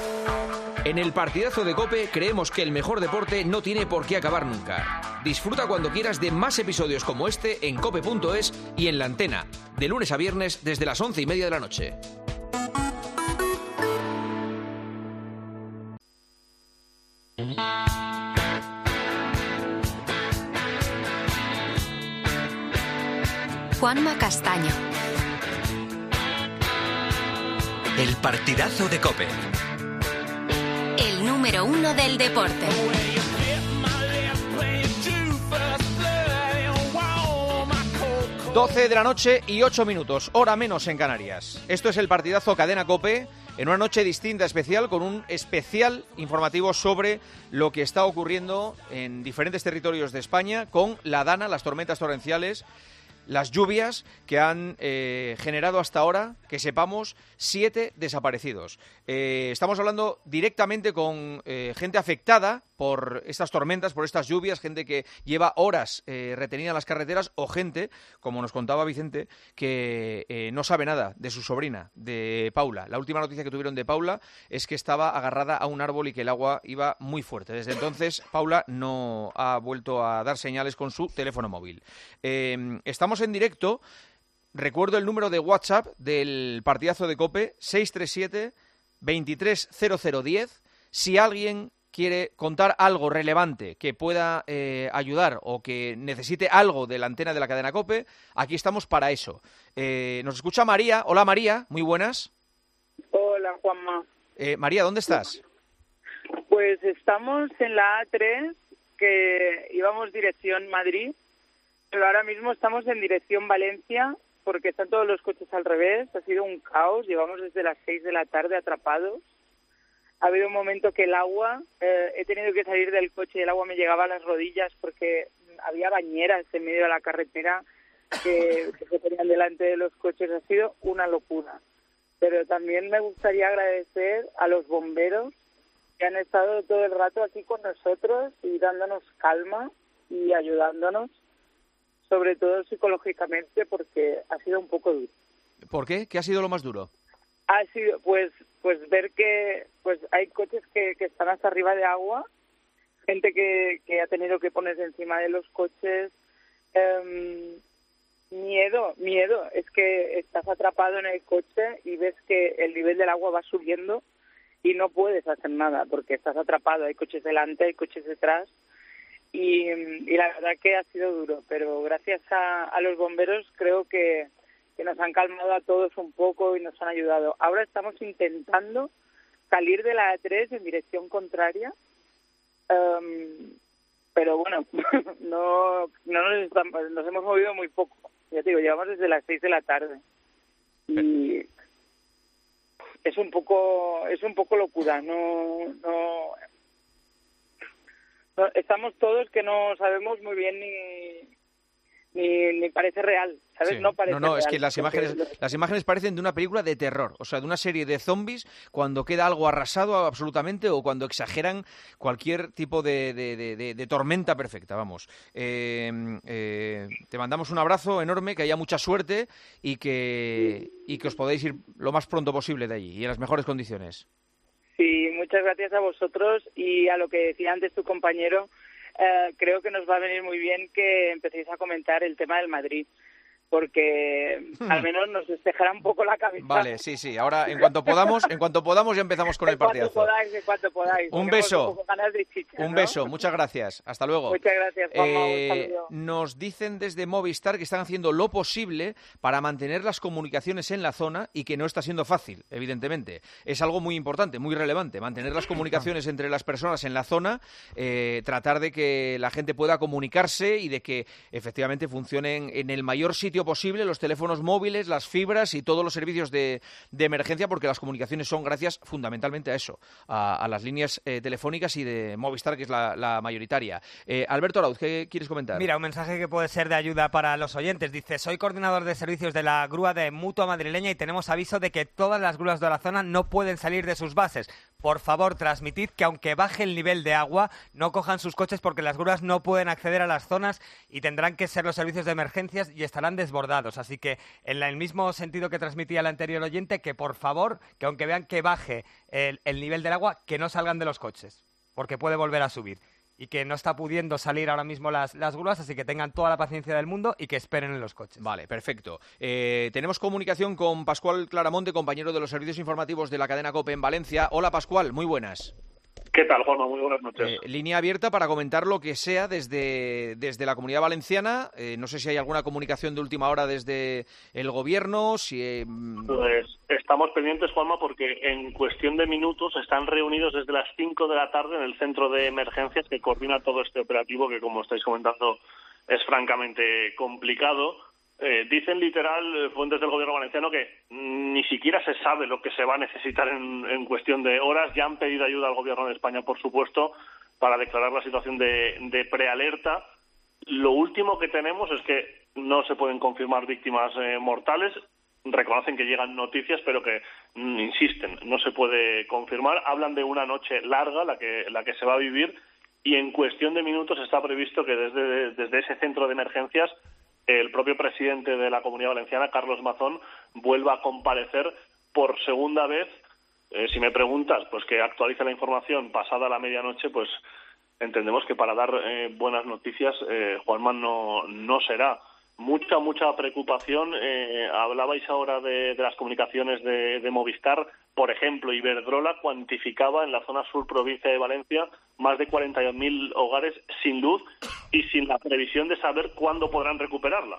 En el partidazo de COPE creemos que el mejor deporte no tiene por qué acabar nunca. Disfruta cuando quieras de más episodios como este en cope.es y en La Antena, de lunes a viernes desde las 11:30 de la noche. Juanma Castaño. El partidazo de COPE. El número 1 del deporte. 12 de la noche y 8 minutos, hora menos en Canarias. Esto es el partidazo Cadena COPE, en una noche distinta, especial, con un especial informativo sobre lo que está ocurriendo en diferentes territorios de España con la Dana, las tormentas torrenciales, las lluvias que han generado hasta ahora, que sepamos, 7 desaparecidos. Estamos hablando directamente con gente afectada por estas tormentas, por estas lluvias, gente que lleva horas retenida en las carreteras o gente, como nos contaba Vicente, que no sabe nada de su sobrina, de Paula. La última noticia que tuvieron de Paula es que estaba agarrada a un árbol y que el agua iba muy fuerte. Desde entonces, Paula no ha vuelto a dar señales con su teléfono móvil. Estamos en directo. Recuerdo el número de WhatsApp del partidazo de COPE, 637 230010. Si alguien quiere contar algo relevante que pueda ayudar o que necesite algo de la antena de la cadena COPE, aquí estamos para eso. Nos escucha María. Hola María, muy buenas. Hola Juanma. María, ¿dónde estás? Pues estamos en la A3, que íbamos dirección Madrid, pero ahora mismo estamos en dirección Valencia, porque están todos los coches al revés. Ha sido un caos, llevamos desde las 6 de la tarde atrapados. Ha habido un momento que el agua, he tenido que salir del coche y el agua me llegaba a las rodillas porque había bañeras en medio de la carretera que se ponían delante de los coches. Ha sido una locura. Pero también me gustaría agradecer a los bomberos que han estado todo el rato aquí con nosotros y dándonos calma y ayudándonos, sobre todo psicológicamente, porque ha sido un poco duro. ¿Por qué? ¿Qué ha sido lo más duro? Ha sido pues ver que pues hay coches que están hasta arriba de agua, gente que ha tenido que ponerse encima de los coches. Miedo, es que estás atrapado en el coche y ves que el nivel del agua va subiendo y no puedes hacer nada porque estás atrapado, hay coches delante, hay coches detrás y la verdad que ha sido duro, pero gracias a los bomberos creo que nos han calmado a todos un poco y nos han ayudado. Ahora estamos intentando salir de la A3 en dirección contraria, pero bueno, nos hemos movido muy poco. Ya te digo, llevamos desde las 6 de la tarde y es un poco locura. No, estamos todos que no sabemos muy bien ni parece real, ¿sabes? Sí. No parece real. Es que las imágenes parecen de una película de terror, o sea, de una serie de zombies cuando queda algo arrasado absolutamente o cuando exageran cualquier tipo de tormenta perfecta, vamos. Te mandamos un abrazo enorme, que haya mucha suerte y que os podáis ir lo más pronto posible de allí y en las mejores condiciones. Sí, muchas gracias a vosotros y a lo que decía antes tu compañero. Creo que nos va a venir muy bien que empecéis a comentar el tema del Madrid, porque al menos nos despejará un poco la cabeza. Vale, sí. Ahora, en cuanto podamos ya empezamos con el partidazo. En cuanto podáis. Un beso. Un beso, muchas gracias. Hasta luego. Muchas gracias, Juanma. Un saludo. Nos dicen desde Movistar que están haciendo lo posible para mantener las comunicaciones en la zona y que no está siendo fácil, evidentemente. Es algo muy importante, muy relevante, mantener las comunicaciones entre las personas en la zona, tratar de que la gente pueda comunicarse y de que efectivamente funcionen en el mayor sitio posible los teléfonos móviles, las fibras y todos los servicios de emergencia, porque las comunicaciones son gracias fundamentalmente a eso, a las líneas telefónicas y de Movistar, que es la mayoritaria. Alberto Arauz, ¿qué quieres comentar? Mira, un mensaje que puede ser de ayuda para los oyentes. Dice, soy coordinador de servicios de la grúa de Mutua Madrileña y tenemos aviso de que todas las grúas de la zona no pueden salir de sus bases. por favor, transmitid que aunque baje el nivel de agua, no cojan sus coches porque las grúas no pueden acceder a las zonas y tendrán que ser los servicios de emergencias y estarán desbordados. Así que, en el mismo sentido que transmitía el anterior oyente, que por favor, que aunque vean que baje el nivel del agua, que no salgan de los coches, porque puede volver a subir. Y que no está pudiendo salir ahora mismo las grúas, así que tengan toda la paciencia del mundo y que esperen en los coches. Vale, perfecto. Tenemos comunicación con Pascual Claramonte, compañero de los servicios informativos de la cadena COPE en Valencia. Hola, Pascual, muy buenas. ¿Qué tal, Juanma? Muy buenas noches. Línea abierta para comentar lo que sea desde la Comunidad Valenciana. No sé si hay alguna comunicación de última hora desde el Gobierno. Pues estamos pendientes, Juanma, porque en cuestión de minutos están reunidos desde las 5 de la tarde en el centro de emergencias que coordina todo este operativo que, como estáis comentando, es francamente complicado. Dicen literal fuentes del gobierno valenciano que ni siquiera se sabe lo que se va a necesitar en cuestión de horas. Ya han pedido ayuda al gobierno de España, por supuesto, para declarar la situación de prealerta. Lo último que tenemos es que no se pueden confirmar víctimas mortales. Reconocen que llegan noticias, pero que insisten, no se puede confirmar. Hablan de una noche larga, la que se va a vivir, y en cuestión de minutos está previsto que desde ese centro de emergencias el propio presidente de la Comunidad Valenciana, Carlos Mazón, vuelva a comparecer por segunda vez. Si me preguntas, pues que actualice la información pasada la medianoche, pues entendemos que para dar buenas noticias, Juanma, no será. Mucha preocupación. Hablabais ahora de las comunicaciones de Movistar. Por ejemplo, Iberdrola cuantificaba en la zona sur provincia de Valencia más de 42.000 hogares sin luz y sin la previsión de saber cuándo podrán recuperarla.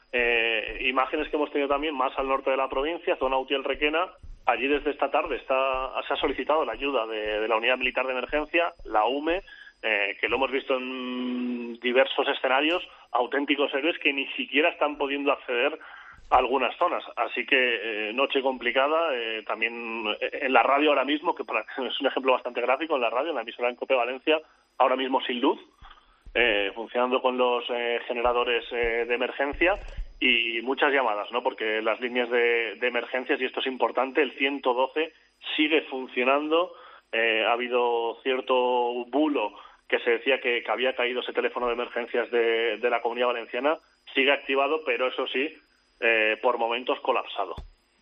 Imágenes que hemos tenido también más al norte de la provincia, zona Utiel-Requena. Allí desde esta tarde se ha solicitado la ayuda de la Unidad Militar de Emergencia, la UME, que lo hemos visto en diversos escenarios, auténticos héroes que ni siquiera están pudiendo acceder a algunas zonas. Así que noche complicada, también en la radio ahora mismo, que es un ejemplo bastante gráfico, en la radio, en la emisora en COPE Valencia, ahora mismo sin luz, funcionando con los generadores de emergencia y muchas llamadas, ¿no? Porque las líneas de emergencias, y esto es importante, el 112 sigue funcionando. Ha habido cierto bulo que se decía que había caído ese teléfono de emergencias de la Comunidad Valenciana. Sigue activado, pero eso sí, por momentos colapsado.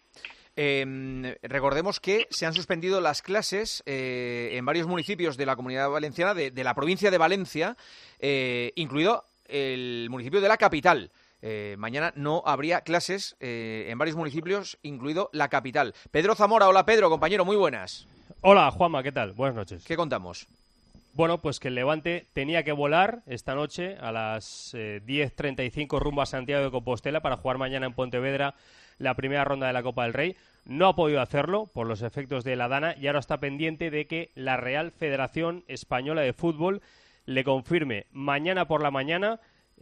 Recordemos que se han suspendido las clases en varios municipios de la Comunidad Valenciana, de la provincia de Valencia, incluido el municipio de la capital. Mañana no habría clases en varios municipios, incluido la capital. Pedro Zamora, hola Pedro, compañero, muy buenas. Hola Juanma, ¿qué tal? Buenas noches. ¿Qué contamos? Bueno, pues que el Levante tenía que volar esta noche a las 10:35 rumbo a Santiago de Compostela para jugar mañana en Pontevedra la primera ronda de la Copa del Rey. No ha podido hacerlo por los efectos de la Dana y ahora está pendiente de que la Real Federación Española de Fútbol le confirme mañana por la mañana,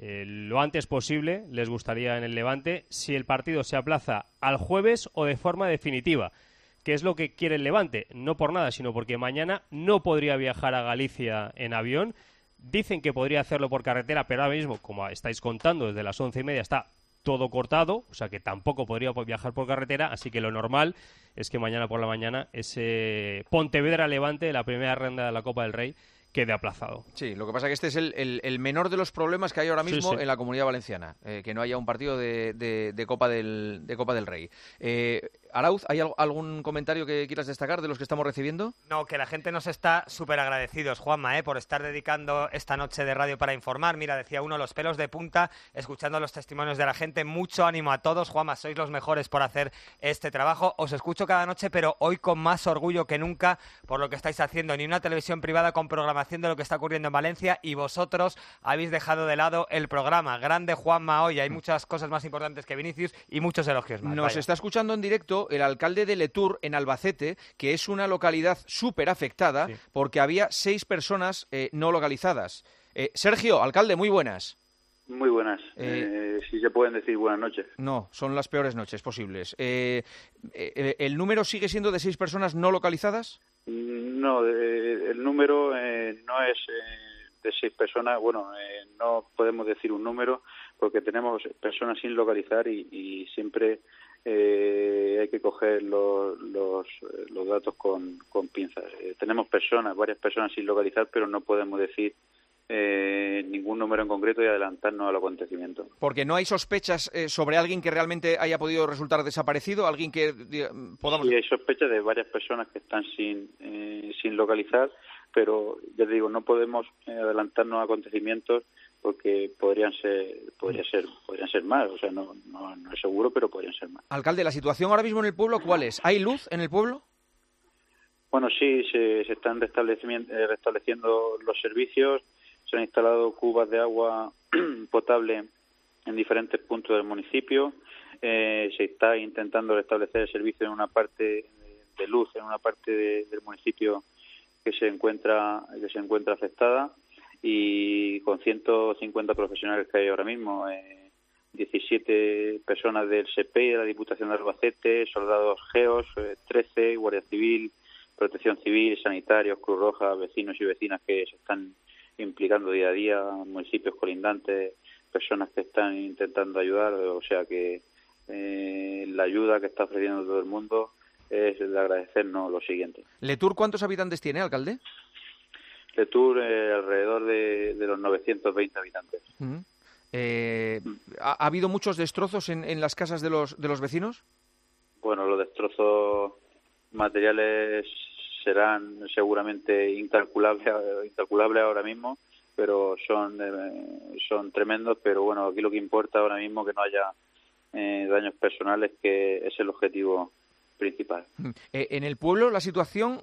lo antes posible, les gustaría en el Levante, si el partido se aplaza al jueves o de forma definitiva. ¿Qué es lo que quiere el Levante? No por nada, sino porque mañana no podría viajar a Galicia en avión. Dicen que podría hacerlo por carretera, pero ahora mismo, como estáis contando, desde las 11:30 está todo cortado, o sea que tampoco podría viajar por carretera, así que lo normal es que mañana por la mañana ese Pontevedra-Levante, la primera ronda de la Copa del Rey, quede aplazado. Sí, lo que pasa es que este es el menor de los problemas que hay ahora mismo en la Comunidad Valenciana, que no haya un partido de Copa del Rey. Arauz, ¿hay algún comentario que quieras destacar de los que estamos recibiendo? No, que la gente nos está súper agradecidos, Juanma, por estar dedicando esta noche de radio para informar. Mira, decía uno, los pelos de punta, escuchando los testimonios de la gente. Mucho ánimo a todos, Juanma, sois los mejores por hacer este trabajo. Os escucho cada noche, pero hoy con más orgullo que nunca por lo que estáis haciendo. Ni una televisión privada con programación de lo que está ocurriendo en Valencia y vosotros habéis dejado de lado el programa. Grande Juanma hoy, hay muchas cosas más importantes que Vinicius y muchos elogios más. Nos está escuchando en directo el alcalde de Letur, en Albacete, que es una localidad súper afectada porque había 6 personas no localizadas. Sergio, alcalde, muy buenas. Muy buenas. Si se pueden decir buenas noches. No, son las peores noches posibles. ¿El número sigue siendo de 6 personas no localizadas? No, el número no es de 6 personas. Bueno, no podemos decir un número porque tenemos personas sin localizar y siempre hay que coger los datos con pinzas. Tenemos varias personas sin localizar, pero no podemos decir ningún número en concreto y adelantarnos al acontecimiento. Porque no hay sospechas sobre alguien que realmente haya podido resultar desaparecido, alguien que podamos... Sí, hay sospechas de varias personas que están sin localizar, pero ya te digo, no podemos adelantarnos a acontecimientos porque podrían ser más, o sea, no es seguro, pero podrían ser más. Alcalde, ¿la situación ahora mismo en el pueblo cuál es? ¿Hay luz en el pueblo? Bueno, sí, se están restableciendo los servicios, se han instalado cubas de agua potable en diferentes puntos del municipio, se está intentando restablecer el servicio en una parte de luz, en una parte del municipio que se encuentra afectada, y con 150 profesionales que hay ahora mismo, 17 personas del SEPEI, de la Diputación de Albacete, soldados GEOS, 13, Guardia Civil, Protección Civil, sanitarios, Cruz Roja, vecinos y vecinas que se están implicando día a día, municipios colindantes, personas que están intentando ayudar, o sea que la ayuda que está ofreciendo todo el mundo es de agradecernos lo siguiente. ¿Letur cuántos habitantes tiene, alcalde? Letur alrededor de los 920 habitantes. Uh-huh. ¿Ha habido muchos destrozos en las casas de los vecinos? Bueno, los destrozos materiales serán seguramente incalculables ahora mismo, pero son tremendos. Pero bueno, aquí lo que importa ahora mismo es que no haya daños personales, que es el objetivo principal. En el pueblo la situación,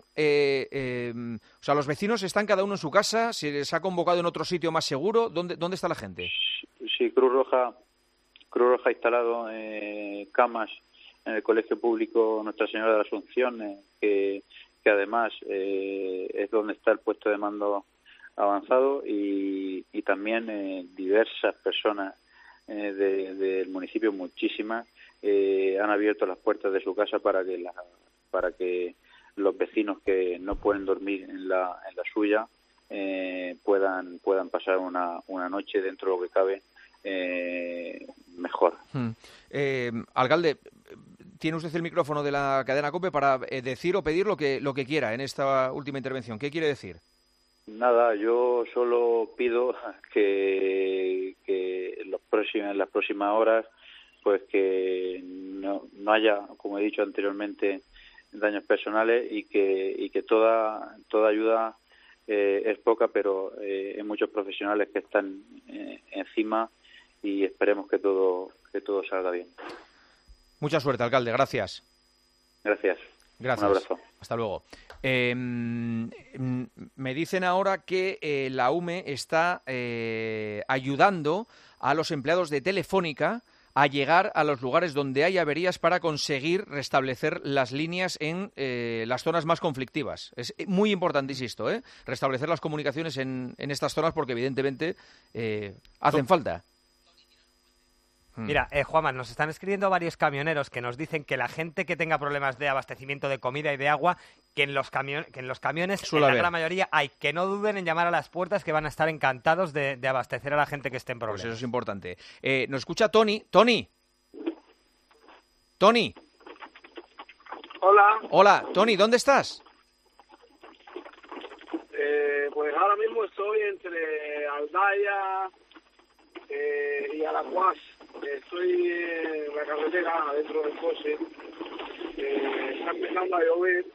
o sea, los vecinos están cada uno en su casa, se les ha convocado en otro sitio más seguro. ¿Dónde está la gente? Sí, Cruz Roja ha instalado camas en el Colegio Público Nuestra Señora de la Asunción, que además es donde está el puesto de mando avanzado, y también diversas personas del municipio, muchísimas, han abierto las puertas de su casa para que los vecinos que no pueden dormir en la suya puedan pasar una noche, dentro de lo que cabe, mejor. Alcalde, tiene usted el micrófono de la cadena COPE para decir o pedir lo que quiera en esta última intervención. ¿Qué quiere decir? Nada, yo solo pido que en las próximas horas, pues que no haya, como he dicho anteriormente, daños personales, y que toda ayuda es poca, pero hay muchos profesionales que están encima, y esperemos que todo salga bien. Mucha suerte, alcalde. Gracias. Gracias. Un abrazo. Hasta luego. Me dicen ahora que la UME está ayudando a los empleados de Telefónica a llegar a los lugares donde hay averías para conseguir restablecer las líneas en las zonas más conflictivas. Es muy importante, insisto, restablecer las comunicaciones en estas zonas, porque evidentemente hacen falta. Mira, Juanma, nos están escribiendo varios camioneros que nos dicen que la gente que tenga problemas de abastecimiento de comida y de agua, que en los camiones, suele en la haber. gran mayoría, que no duden en llamar a las puertas, que van a estar encantados de abastecer a la gente que esté en problemas. Pues eso es importante. Nos escucha Tony. Tony. Hola, Tony, ¿dónde estás? Pues ahora mismo estoy entre Aldaya y Alacuás. Estoy en la carretera, dentro del coche. Está empezando a llover.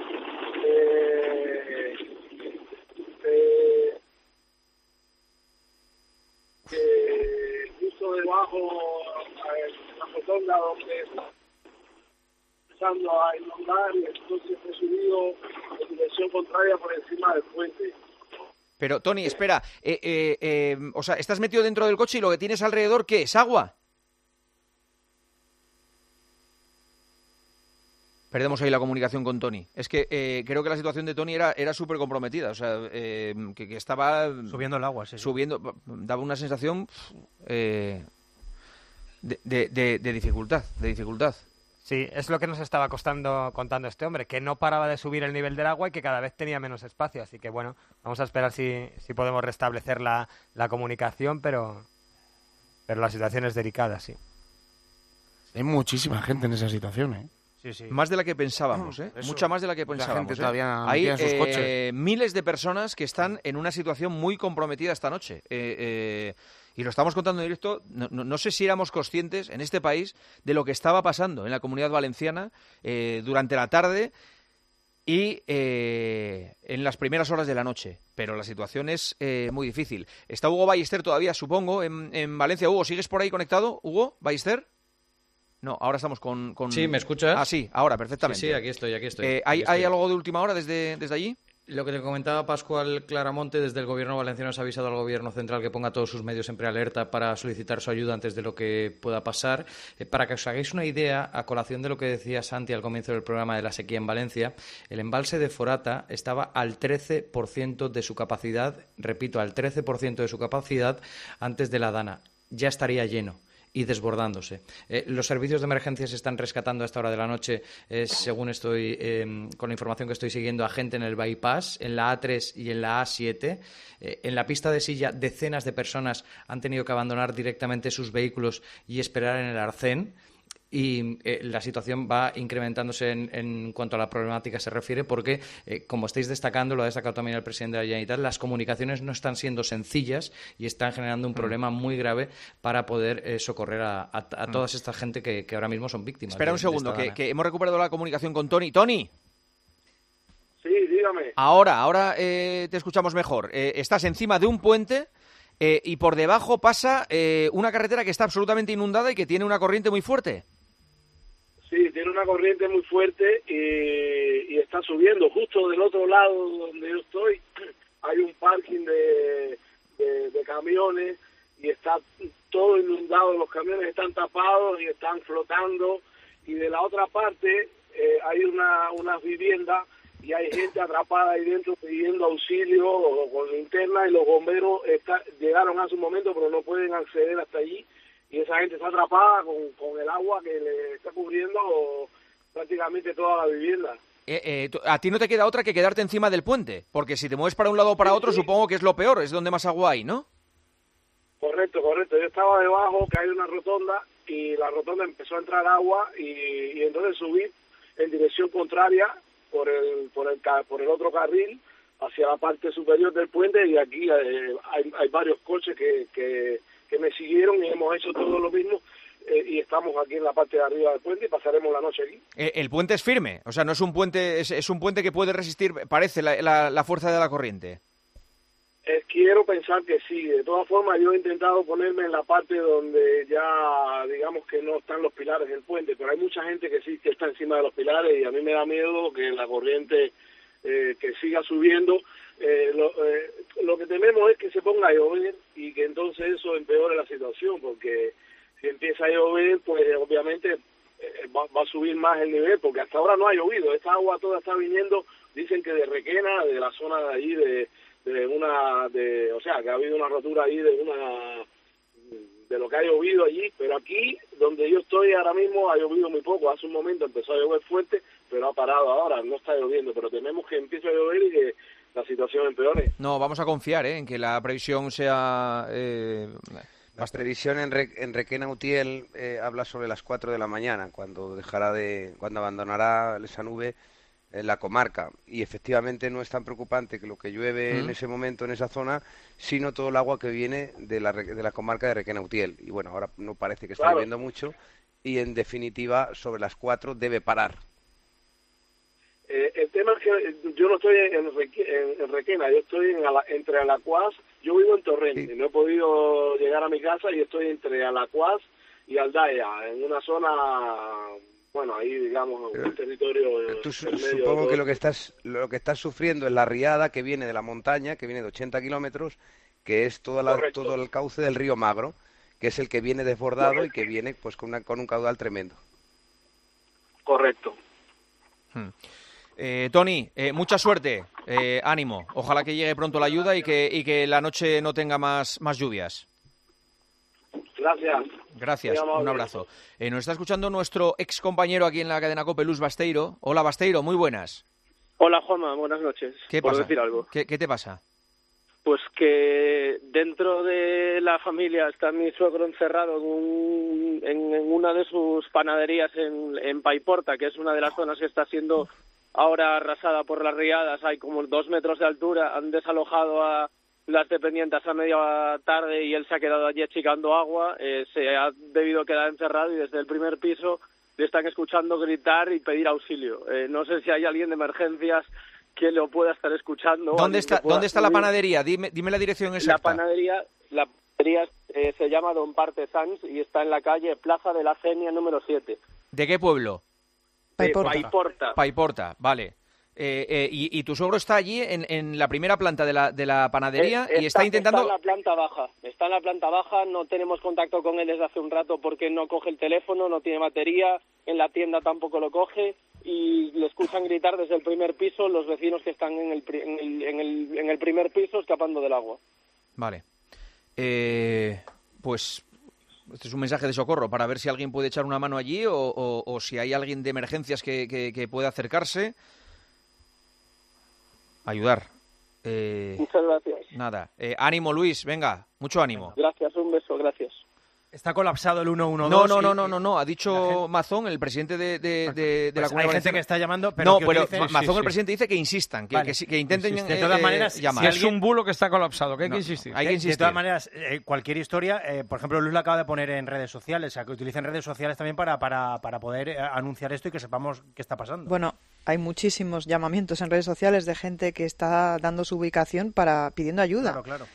Justo debajo, la rotonda donde está empezando a inundar, y entonces he subido en dirección contraria por encima del puente. Pero, Tony, espera. O sea, estás metido dentro del coche y lo que tienes alrededor, ¿qué es? ¿Agua? Perdemos ahí la comunicación con Tony. Es que creo que la situación de Tony era súper comprometida. O sea, que estaba... Subiendo el agua, sí. Daba una sensación de dificultad. Sí, es lo que nos estaba contando este hombre, que no paraba de subir el nivel del agua y que cada vez tenía menos espacio. Así que, bueno, vamos a esperar si podemos restablecer la comunicación, pero la situación es delicada, sí. Hay muchísima gente en esa situación, ¿eh? Sí, sí. Más de la que pensábamos, ¿eh? Mucha más de la que pensábamos. La gente todavía Hay en sus coches. miles de personas que están en una situación muy comprometida esta noche. Y lo estamos contando en directo. No sé si éramos conscientes en este país de lo que estaba pasando en la Comunidad Valenciana durante la tarde y en las primeras horas de la noche. Pero la situación es muy difícil. Está Hugo Ballester todavía, supongo, en Valencia. Hugo, ¿sigues por ahí conectado? ¿Hugo Ballester? No, ahora estamos con... Sí, ¿me escuchas? Ah, sí, ahora, perfectamente. Sí, aquí estoy. ¿Hay algo de última hora desde allí? Lo que te comentaba Pascual Claramonte, desde el Gobierno valenciano se ha avisado al Gobierno central que ponga todos sus medios en prealerta para solicitar su ayuda antes de lo que pueda pasar. Para que os hagáis una idea, a colación de lo que decía Santi al comienzo del programa de la sequía en Valencia, el embalse de Forata estaba al 13% de su capacidad, repito, al 13% de su capacidad antes de la Dana. Ya estaría lleno y desbordándose. Los servicios de emergencia se están rescatando a esta hora de la noche, según estoy con la información que estoy siguiendo, a gente en el bypass, en la A3 y en la A7. En la pista de Silla, decenas de personas han tenido que abandonar directamente sus vehículos y esperar en el arcén. Y la situación va incrementándose en cuanto a la problemática se refiere porque, como estáis destacando, lo ha destacado también el presidente de la Generalitat, las comunicaciones no están siendo sencillas y están generando un problema muy grave para poder socorrer a toda esta gente que ahora mismo son víctimas. Espera un segundo, que hemos recuperado la comunicación con Tony. ¡Tony! Sí, dígame. Ahora te escuchamos mejor. Estás encima de un puente y por debajo pasa una carretera que está absolutamente inundada y que tiene una corriente muy fuerte. Sí, tiene una corriente muy fuerte y está subiendo. Justo del otro lado donde yo estoy hay un parking de camiones y está todo inundado. Los camiones están tapados y están flotando. Y de la otra parte hay unas viviendas y hay gente atrapada ahí dentro pidiendo auxilio con linterna y los bomberos llegaron hace un momento pero no pueden acceder hasta allí. Y esa gente está atrapada con el agua que le está cubriendo prácticamente toda la vivienda. A ti no te queda otra que quedarte encima del puente, porque si te mueves para un lado o para otro, supongo que es lo peor, es donde más agua hay, ¿no? Correcto. Yo estaba debajo, que hay una rotonda, y la rotonda empezó a entrar agua, y entonces subí en dirección contraria por el otro carril, hacia la parte superior del puente, y aquí hay varios coches que me siguieron y hemos hecho todo lo mismo y estamos aquí en la parte de arriba del puente y pasaremos la noche aquí. El puente es firme, o sea, no es un puente, es un puente que puede resistir, parece, la fuerza de la corriente. Quiero pensar que sí. De todas formas, yo he intentado ponerme en la parte donde ya, digamos que no están los pilares del puente, pero hay mucha gente que sí que está encima de los pilares y a mí me da miedo que la corriente que siga subiendo. Lo que tememos es que se ponga a llover y que entonces eso empeore la situación, porque si empieza a llover, pues obviamente va a subir más el nivel, porque hasta ahora no ha llovido. Esta agua toda está viniendo, dicen que de Requena, de la zona de allí, o sea, que ha habido una rotura ahí de lo que ha llovido allí, pero aquí, donde yo estoy ahora mismo, ha llovido muy poco. Hace un momento empezó a llover fuerte, pero ha parado ahora, no está lloviendo, pero tememos que empiece a llover y que la situación empeore. No, vamos a confiar en que la previsión sea... La previsión en Requena Utiel habla sobre las 4 de la mañana, cuando abandonará esa nube la comarca, y efectivamente no es tan preocupante que lo que llueve en ese momento en esa zona, sino todo el agua que viene de la comarca de Requena Utiel. Y bueno, ahora no parece que esté lloviendo mucho y en definitiva sobre las 4 debe parar. El tema es que yo no estoy en Requena, yo estoy entre Alacuás. Yo vivo en Torrente, sí. No he podido llegar a mi casa y estoy entre Alacuás y Aldaya, en una zona, bueno, ahí digamos, un territorio... Tú supongo que lo que estás sufriendo es la riada que viene de la montaña, que viene de 80 kilómetros, que es todo el cauce del río Magro, que es el que viene desbordado y que viene pues con un caudal tremendo. Correcto. Tony, mucha suerte, ánimo. Ojalá que llegue pronto la ayuda y que la noche no tenga más lluvias. Gracias, un abrazo. Nos está escuchando nuestro ex compañero aquí en la cadena COPE, Luz Basteiro. Hola, Basteiro, muy buenas. Hola, Juanma, buenas noches. ¿Qué pasa? Por decir algo. ¿Qué te pasa? Pues que dentro de la familia está mi suegro encerrado en una de sus panaderías en Paiporta, que es una de las zonas que está siendo ahora arrasada por las riadas. Hay como 2 metros de altura, han desalojado a las dependientes a media tarde y él se ha quedado allí achicando agua. Se ha debido quedar encerrado y desde el primer piso le están escuchando gritar y pedir auxilio. No sé si hay alguien de emergencias que lo pueda estar escuchando. ¿Dónde está la panadería? Dime la dirección exacta. La panadería se llama Don Parte Sans y está en la calle Plaza de la Cenia número 7. ¿De qué pueblo? Paiporta. Paiporta, vale. Y tu suegro está allí en la primera planta de la panadería y está intentando... Está en la planta baja, no tenemos contacto con él desde hace un rato porque no coge el teléfono, no tiene batería, en la tienda tampoco lo coge y le escuchan gritar desde el primer piso los vecinos que están en el primer piso escapando del agua. Vale. Pues este es un mensaje de socorro para ver si alguien puede echar una mano allí o si hay alguien de emergencias que pueda acercarse. Ayudar. Muchas gracias. Nada. Ánimo, Luis, venga, mucho ánimo. Gracias, un beso, gracias. Está colapsado el 112. No. Ha dicho Mazón, el presidente de la Comunidad Hay gente que está llamando, pero Mazón, el presidente, dice que insistan, que intenten de todas maneras, llamar. Si es un bulo que está colapsado, que hay que insistir. Hay que insistir. De todas maneras, cualquier historia, por ejemplo, Luis la acaba de poner en redes sociales, o sea, que utilicen redes sociales también para poder anunciar esto y que sepamos qué está pasando. Bueno, hay muchísimos llamamientos en redes sociales de gente que está dando su ubicación pidiendo ayuda. Claro.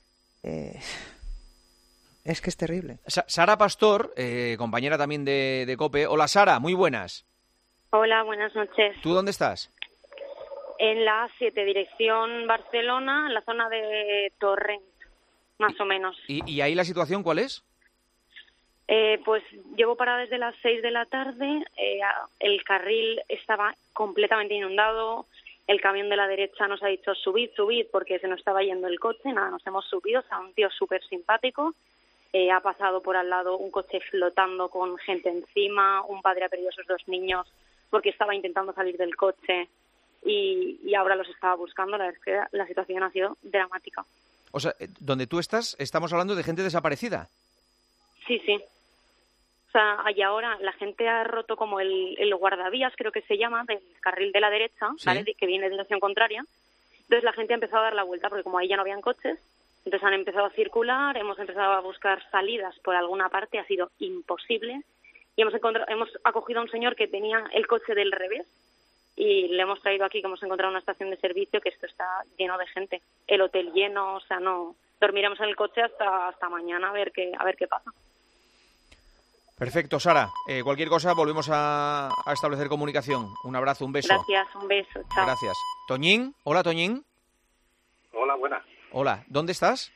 Es que es terrible. Sara Pastor, compañera también de COPE. Hola, Sara, muy buenas. Hola, buenas noches. ¿Tú dónde estás? En la A7, dirección Barcelona, en la zona de Torrent, más o menos. ¿Y ahí la situación cuál es? Pues llevo parada desde las 6 de la tarde. El carril estaba completamente inundado. El camión de la derecha nos ha dicho subid, porque se nos estaba yendo el coche. Nada, nos hemos subido. O sea, un tío súper simpático. Ha pasado por al lado un coche flotando con gente encima. Un padre ha perdido a sus 2 niños porque estaba intentando salir del coche y ahora los estaba buscando. La verdad es que la situación ha sido dramática. O sea, donde tú estás, estamos hablando de gente desaparecida. Sí. O sea, y ahora la gente ha roto como el guardavías, creo que se llama, del carril de la derecha, sí, ¿vale? Que viene de dirección contraria. Entonces la gente ha empezado a dar la vuelta porque como ahí ya no habían coches, entonces han empezado a circular, hemos empezado a buscar salidas por alguna parte, ha sido imposible. Y hemos acogido a un señor que tenía el coche del revés y le hemos traído aquí, que hemos encontrado una estación de servicio, que esto está lleno de gente. El hotel lleno, o sea, no dormiremos en el coche hasta mañana a ver qué pasa. Perfecto, Sara. Cualquier cosa, volvemos a establecer comunicación. Un abrazo, un beso. Gracias, un beso. Chao. Gracias. Toñín. Hola, Toñín. Hola, buenas. Hola. ¿Dónde estás?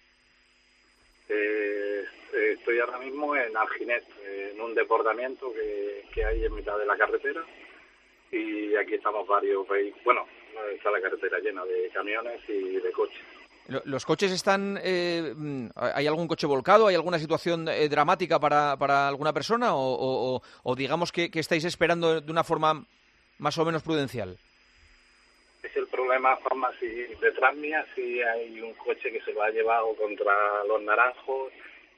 Estoy ahora mismo en Alginet, en un desbordamiento que hay en mitad de la carretera. Y aquí estamos varios vehículos. Bueno, está la carretera llena de camiones y de coches. ¿Los coches están... ¿hay algún coche volcado? ¿Hay alguna situación dramática para alguna persona? ¿O digamos que estáis esperando de una forma más o menos prudencial? Es el problema, Juanma, si detrás mía sí hay un coche que se lo ha llevado contra los naranjos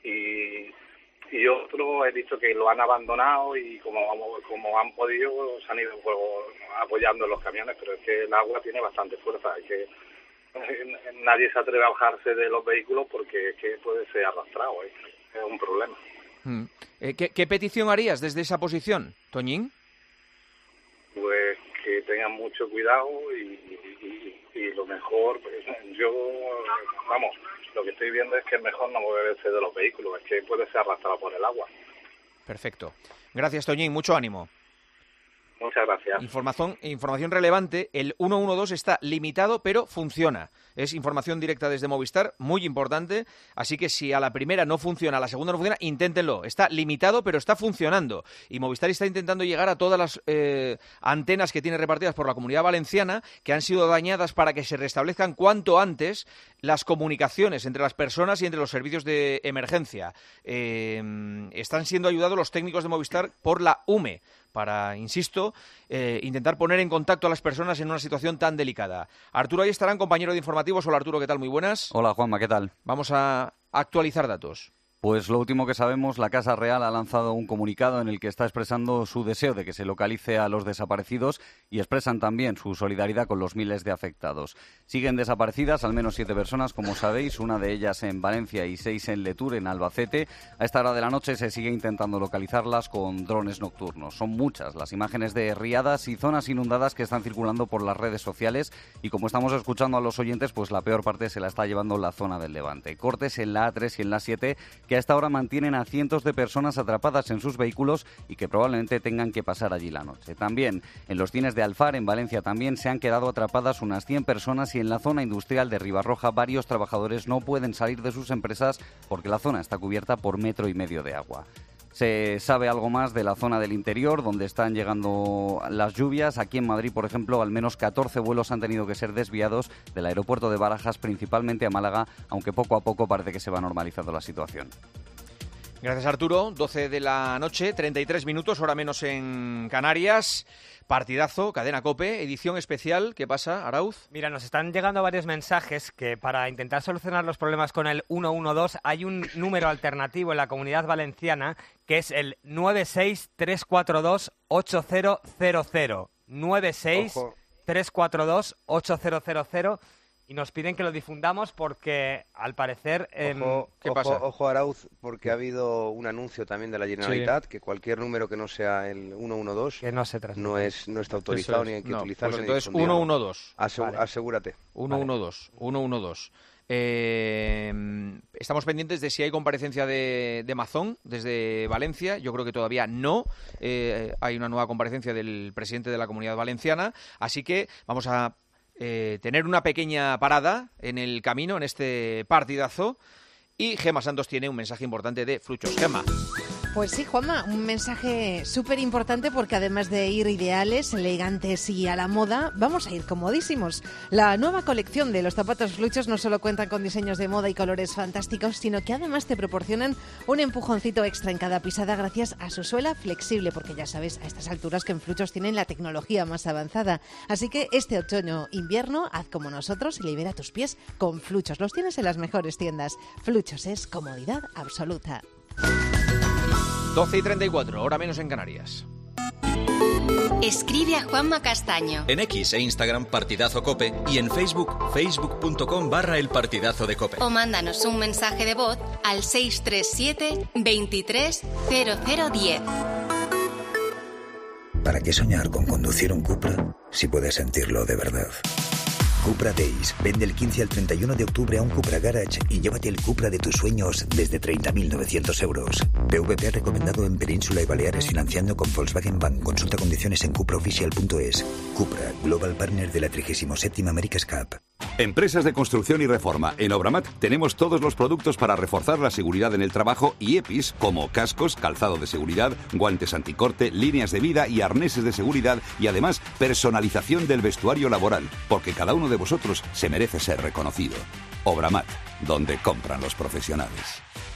y otro he dicho que lo han abandonado y como han podido se han ido apoyando en los camiones, pero es que el agua tiene bastante fuerza, hay que... Nadie se atreve a bajarse de los vehículos porque es que puede ser arrastrado, es un problema. ¿Qué petición harías desde esa posición, Toñín? Pues que tengan mucho cuidado y lo mejor, pues, lo que estoy viendo es que es mejor no moverse de los vehículos, es que puede ser arrastrado por el agua. Perfecto. Gracias, Toñín, mucho ánimo. Muchas gracias. Información relevante, el 112 está limitado, pero funciona. Es información directa desde Movistar, muy importante, así que si a la primera no funciona, a la segunda no funciona, inténtenlo. Está limitado, pero está funcionando. Y Movistar está intentando llegar a todas las antenas que tiene repartidas por la Comunidad Valenciana, que han sido dañadas, para que se restablezcan cuanto antes las comunicaciones entre las personas y entre los servicios de emergencia. Están siendo ayudados los técnicos de Movistar por la UME, para, insisto, intentar poner en contacto a las personas en una situación tan delicada. Arturo, ahí estarán, compañero de informativos. Hola Arturo, ¿qué tal? Muy buenas. Hola Juanma, ¿qué tal? Vamos a actualizar datos. Pues lo último que sabemos, la Casa Real ha lanzado un comunicado en el que está expresando su deseo de que se localice a los desaparecidos y expresan también su solidaridad con los miles de afectados. Siguen desaparecidas al menos 7 personas, como sabéis, una de ellas en Valencia y 6 en Letur, en Albacete. A esta hora de la noche se sigue intentando localizarlas con drones nocturnos. Son muchas las imágenes de riadas y zonas inundadas que están circulando por las redes sociales y como estamos escuchando a los oyentes, pues la peor parte se la está llevando la zona del Levante. Cortes en la A3 y en la 7 que a esta hora mantienen a cientos de personas atrapadas en sus vehículos y que probablemente tengan que pasar allí la noche. También en los cines de Alfar, en Valencia también, se han quedado atrapadas unas 100 personas y en la zona industrial de Ribarroja varios trabajadores no pueden salir de sus empresas porque la zona está cubierta por 1,5 metros de agua. Se sabe algo más de la zona del interior, donde están llegando las lluvias. Aquí en Madrid, por ejemplo, al menos 14 vuelos han tenido que ser desviados del aeropuerto de Barajas, principalmente a Málaga, aunque poco a poco parece que se va normalizando la situación. Gracias, Arturo. 12 de la noche, 33 minutos, hora menos en Canarias. Partidazo, Cadena COPE, edición especial. ¿Qué pasa, Arauz? Mira, nos están llegando varios mensajes que para intentar solucionar los problemas con el 112 hay un número alternativo en la Comunidad Valenciana que es el 963428000. 963428000. Y nos piden que lo difundamos porque, al parecer... ¿Qué pasa? Ojo, Arauz, porque ha habido un anuncio también de la Generalitat, que cualquier número que no sea el 112 que no está autorizado ni hay que utilizarlo. Pues entonces 112. Vale. Asegúrate. 112. Estamos pendientes de si hay comparecencia de Mazón desde Valencia. Yo creo que todavía no. Hay una nueva comparecencia del presidente de la Comunidad Valenciana. Así que vamos a tener una pequeña parada en el camino, en este partidazo. Y Gemma Santos tiene un mensaje importante de Fluchos. Gemma. Pues sí, Juanma, un mensaje súper importante porque además de ir ideales, elegantes y a la moda, vamos a ir comodísimos. La nueva colección de los zapatos Fluchos no solo cuentan con diseños de moda y colores fantásticos, sino que además te proporcionan un empujoncito extra en cada pisada gracias a su suela flexible, porque ya sabes a estas alturas que en Fluchos tienen la tecnología más avanzada. Así que este otoño-invierno haz como nosotros y libera tus pies con Fluchos. Los tienes en las mejores tiendas. Fluchos es comodidad absoluta. 12:34, hora menos en Canarias. Escribe a Juanma Castaño. En X e Instagram Partidazo Cope y en Facebook, facebook.com/El Partidazo de Cope. O mándanos un mensaje de voz al 637 23 0010. ¿Para qué soñar con conducir un Cupra si puedes sentirlo de verdad? Cupra Days. Vende el 15 al 31 de octubre a un Cupra Garage y llévate el Cupra de tus sueños desde 30.900 euros. PVP recomendado en Península y Baleares financiando con Volkswagen Bank. Consulta condiciones en cupraofficial.es. Cupra, Global Partner de la 37ª America's Cup. Empresas de construcción y reforma. En Obramat tenemos todos los productos para reforzar la seguridad en el trabajo y EPIs como cascos, calzado de seguridad, guantes anticorte, líneas de vida y arneses de seguridad y además personalización del vestuario laboral, porque cada uno de vosotros se merece ser reconocido. Obramat, donde compran los profesionales.